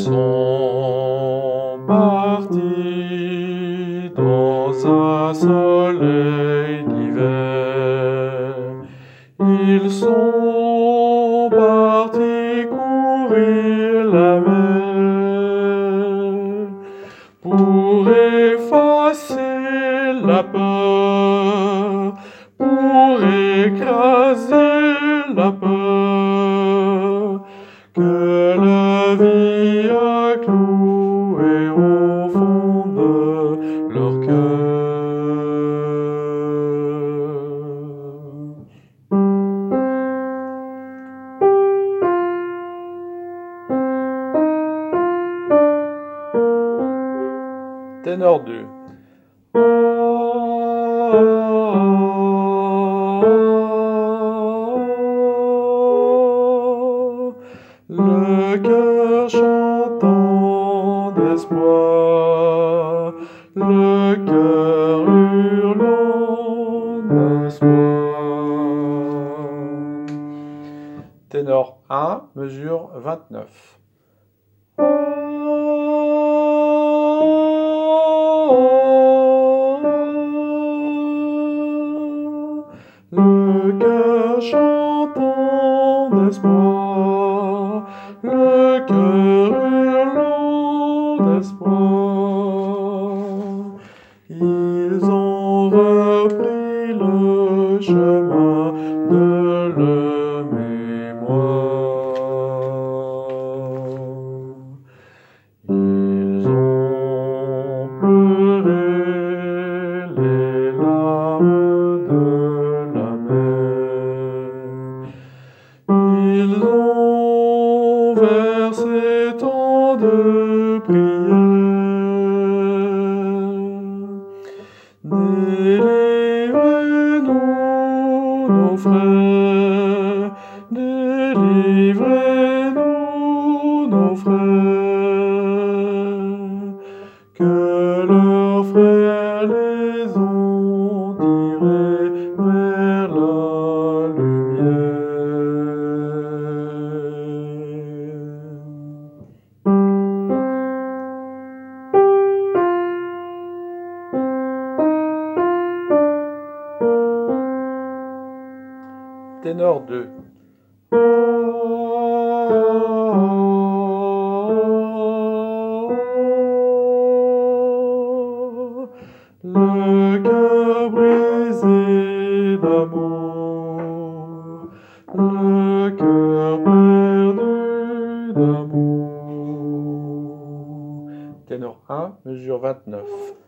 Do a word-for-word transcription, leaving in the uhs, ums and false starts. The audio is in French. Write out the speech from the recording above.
sont partis dans un soleil d'hiver. Ils sont partis courir la mer pour effacer la peur, pour écraser la peur que la vie a clouée au fond de leur cœur. Ténor deux. Le cœur chantant d'espoir, le cœur hurlant d'espoir. Ténor un, mesure vingt-neuf. Le cœur chantant d'espoir, le cœur hurlant d'espoir, ils ont repris le chemin de leur mémoire. Ils ont pleuré les larmes de la mer. Ils ont versé tant de prières. Délivrez-nous, nos frères, délivrez-nous, nos frères, que leurs frères les ont tirés vers la lumière. Ténor deux. Le cœur brisé d'amour, le cœur perdu d'amour. Ténor un, mesure vingt-neuf.